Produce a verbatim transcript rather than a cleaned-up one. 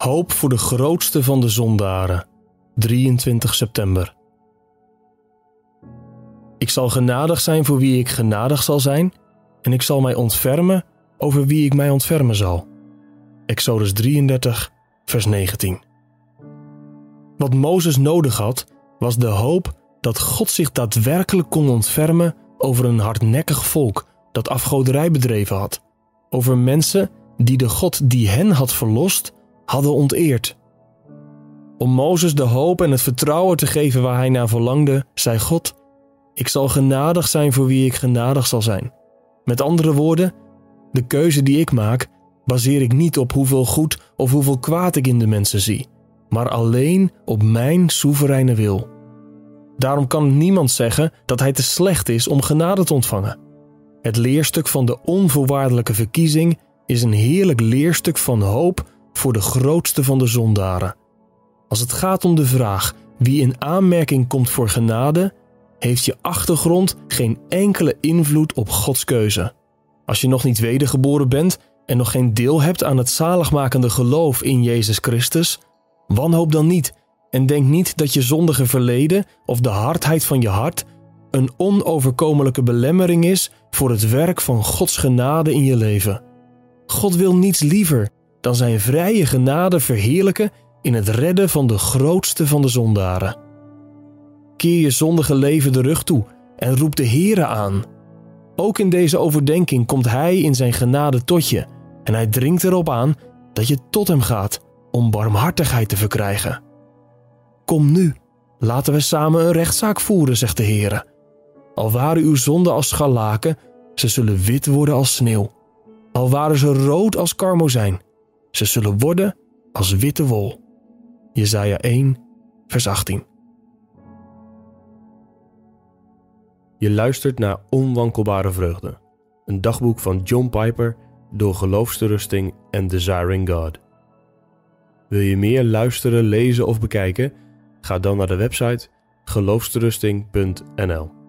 Hoop voor de grootste van de zondaren, drieëntwintig september. Ik zal genadig zijn voor wie ik genadig zal zijn, en ik zal mij ontfermen over wie ik mij ontfermen zal. Exodus drieëndertig, vers negentien. Wat Mozes nodig had, was de hoop dat God zich daadwerkelijk kon ontfermen over een hardnekkig volk dat afgoderij bedreven had, over mensen die de God die hen had verlost, hadden onteerd. Om Mozes de hoop en het vertrouwen te geven waar hij naar verlangde, zei God: ik zal genadig zijn voor wie ik genadig zal zijn. Met andere woorden, de keuze die ik maak, baseer ik niet op hoeveel goed of hoeveel kwaad ik in de mensen zie, maar alleen op mijn soevereine wil. Daarom kan niemand zeggen dat hij te slecht is om genade te ontvangen. Het leerstuk van de onvoorwaardelijke verkiezing is een heerlijk leerstuk van hoop voor de grootste van de zondaren. Als het gaat om de vraag wie in aanmerking komt voor genade, heeft je achtergrond geen enkele invloed op Gods keuze. Als je nog niet wedergeboren bent en nog geen deel hebt aan het zaligmakende geloof in Jezus Christus, wanhoop dan niet en denk niet dat je zondige verleden of de hardheid van je hart een onoverkomelijke belemmering is voor het werk van Gods genade in je leven. God wil niets liever dan zijn vrije genade verheerlijken in het redden van de grootste van de zondaren. Keer je zondige leven de rug toe en roep de Heere aan. Ook in deze overdenking komt Hij in zijn genade tot je en Hij dringt erop aan dat je tot Hem gaat om barmhartigheid te verkrijgen. Kom nu, laten we samen een rechtszaak voeren, zegt de Heere. Al waren uw zonden als scharlaken, ze zullen wit worden als sneeuw. Al waren ze rood als karmozijn, ze zullen worden als witte wol. Jesaja één, vers achttien. Je luistert naar Onwankelbare Vreugde, een dagboek van John Piper door Geloofsterusting en Desiring God. Wil je meer luisteren, lezen of bekijken? Ga dan naar de website geloofsterusting punt n l.